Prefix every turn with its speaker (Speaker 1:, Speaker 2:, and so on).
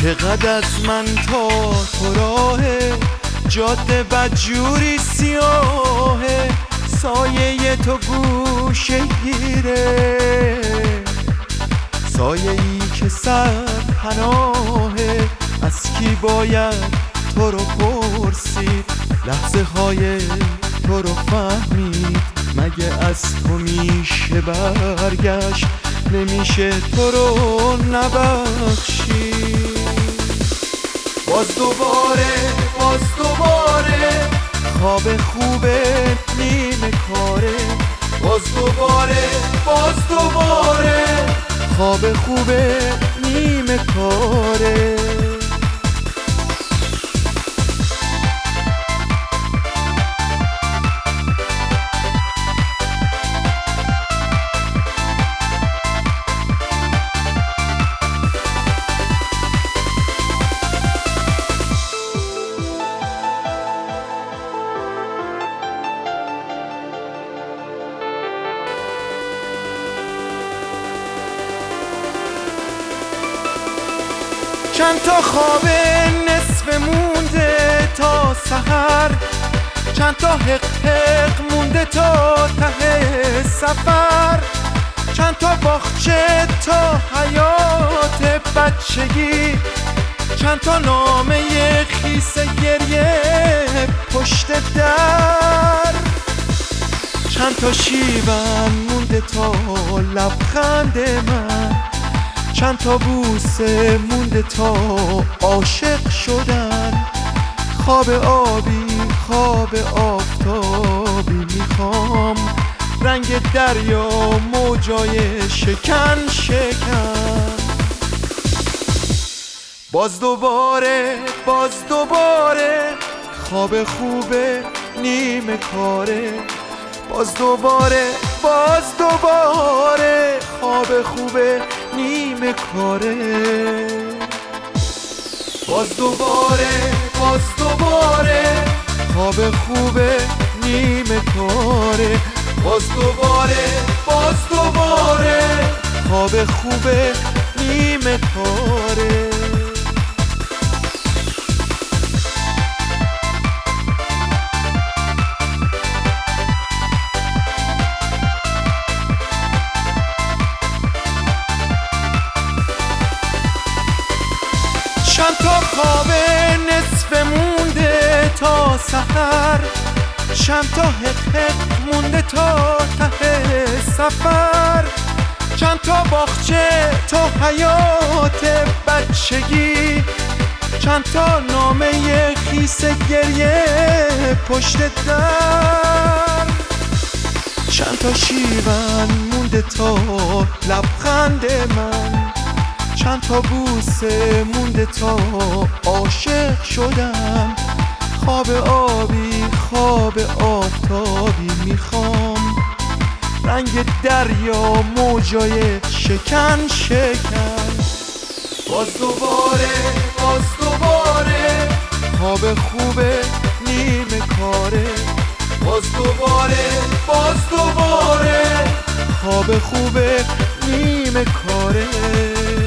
Speaker 1: چقدر از من تا تو راهه، جاده بدجوری سیاهه، سایه تو گوشه گیره، سایه ای که سر پناهه. از کی باید تو رو پرسید، لحظه های تو رو فهمید، مگه از تو میشه برگشت، نمیشه تو رو نبخشید. باز دوباره خواب خوبه نیمه کاره، باز دوباره خواب خوبه نیمه کاره. چند تا خواب نصف مونده تا سحر، چند تا حق مونده تا ته سفر، چند تا باغچه تا حیات بچگی، چند تا نامه خیس گریه پشت در، چند تا شیون مونده تا لبخند من، چند تا بوسه مونده تا عاشق شدن. خواب آبی خواب آفتابی میخوام، رنگ دریا موجای شکن. باز دوباره خواب خوبه نیمه کاره، باز دوباره خواب خوبه نیمه کاره. باز دوباره خواب خوبه نیمه کاره، باز دوباره خواب خوبه نیمه کاره. چند تا خواب نصف مونده تا سحر، چند تا حق مونده تا ته سفر، چند تا باغچه تا حیات بچگی، چند تا نامه خیس گریه پشت در، چند تا شیون مونده تا لبخند من، چند تا بوسه مونده تا عاشق شدم. خواب آبی خواب آفتابی میخوام، رنگ دریا موجای شکن. باز دوباره خواب خوبه نیمه کاره، باز دوباره خواب خوبه نیمه کاره.